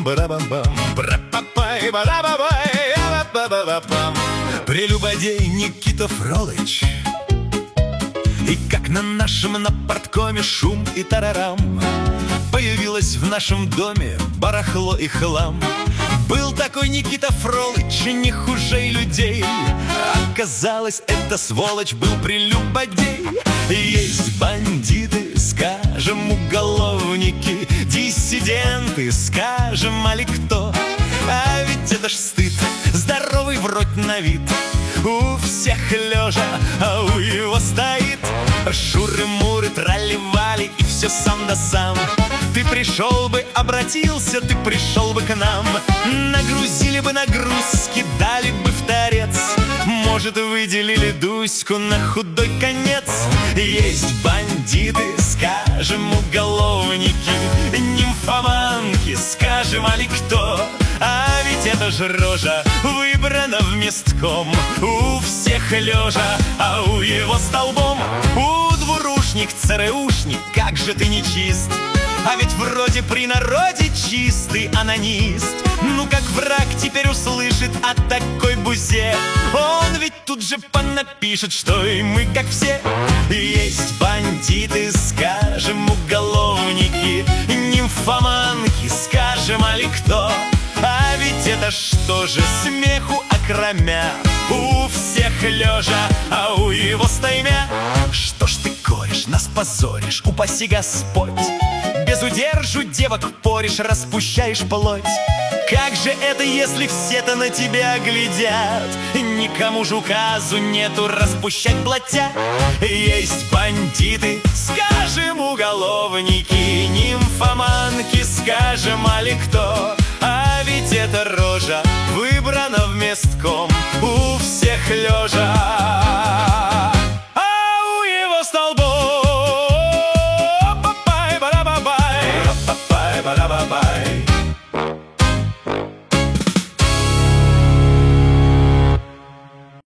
Бра-бам-бам, бра-па-пай, бра-ба-бай, ба-ба-ба-ба-пам. Прелюбодей Никита Фролыч. И как на нашем напарткоме шум и тарарам, появилось в нашем доме барахло и хлам. Был такой Никита Фролыч, не хуже людей. Оказалось, это сволочь был прелюбодей. Есть бандиты, скажем, уголовники, диссиденты, скажем, али кто. А ведь это ж стыд, здоровый вроде на вид, у всех лежа, а у его стоит шуры-муры, тралли-вали, и все сам да сам. Ты пришел бы, обратился, ты пришел бы к нам, нагрузили бы нагрузки, дали бы в торец, может, выделили Дуську на худой конец. Есть бандиты, скажем, уголовники, нимфоманки, скажем, али кто. А ведь это ж рожа выбрана в местком, у всех лежа, а у его столбом. У двурушник, ЦРУшник, как же ты нечист, а ведь вроде при народе чистый анонист. Ну как враг теперь услышит о такой бузе, он ведь тут же понапишет, что и мы как все. Есть бандиты, скажем, уголовники, нимфоманки, скажем, али кто. А ведь это что же смеху окромя, у всех лежа, а у его стоймя. Что ж ты корешь, нас позоришь, упаси Господь, без удержу девок поришь, распущаешь плоть. Как же это, если все-то на тебя глядят? Никому же указу нету распущать плотя. Есть бандиты, скажем, уголовники, нимфоманки, скажем, али кто. А ведь эта рожа выбрана в местком, у всех лежа,